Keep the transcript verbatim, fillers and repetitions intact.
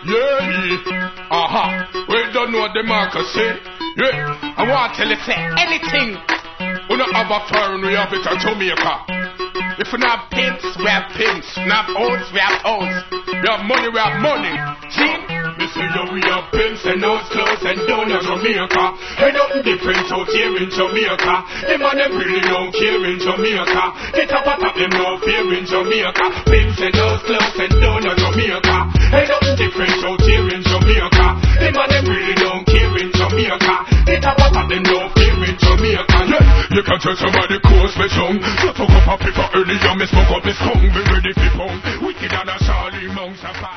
Yeah, aha. We don't know what the Marcus say. Yeah, I want to tell you say anything. We don't have a foreign, we have it in Jamaica. If we not pimps, we have pimps. We have owns, we have owns. We have money, we have money. See? Me say yo, we have pimps and nose clothes and down in Jamaica. Ain't nothing different out here in Jamaica. Them and them really don't care in Jamaica. Get up at them no fear in Jamaica. Pimps and nose clothes and down in Jamaica. Ain't nothing different out here in Jamaica. Them and them really don't care in Jamaica. Get up at them no fear in Jamaica. Yeah, you can tell somebody close me tongue. So talk up a paper early and me smoke up me skunk. Be ready for pound. Wicked and a Charlie Monks.